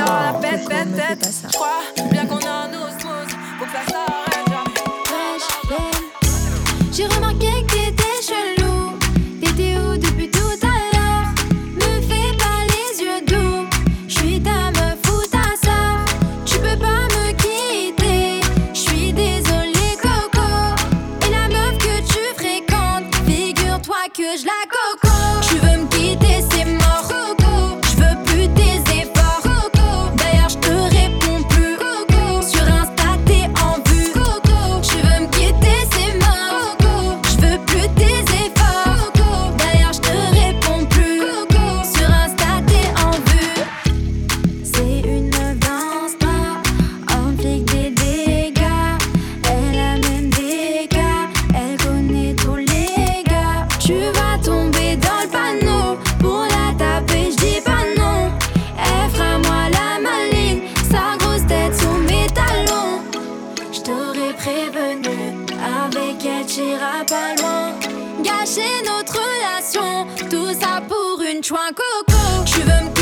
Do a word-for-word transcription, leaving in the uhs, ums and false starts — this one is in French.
avoir la Oh, bête, Coco, bête, me fais tête. pas ça. J'crois bien qu'on en osmose, faut que ça s'arrête jamais. Wesh, yeah. J'ai remarqué que t'étais chelou. T'étais où depuis tout à l'heure? Me fais pas les yeux doux. J'suis ta meuf ou ta sœur. Tu peux pas me quitter. J'suis désolée, Coco. Et la meuf que tu fréquentes, figure-toi que je la coco. Tu veux me quitter, c'est mort, Coco. J'veux plus tes efforts, Coco. D'ailleurs, j'te réponds plus, Coco. Sur Insta, t'es en vue, Coco. Tu veux me quitter, c'est mort, Coco. J'veux plus tes efforts, Coco. D'ailleurs, j'te réponds plus, Coco. Sur Insta, t'es en vue. C'est une meuf d'Insta, en flic des dégâts. Elle a même des gars, elle connaît tous les gars. Tu vas tomber dans le panneau, pour la taper j'dis pas non. Elle fera moi la maline, sa grosse tête sous mes talons. J't'aurais prévenu, avec elle t'iras pas loin. Gâcher notre relation, tout ça pour une chouin coco. Tu veux me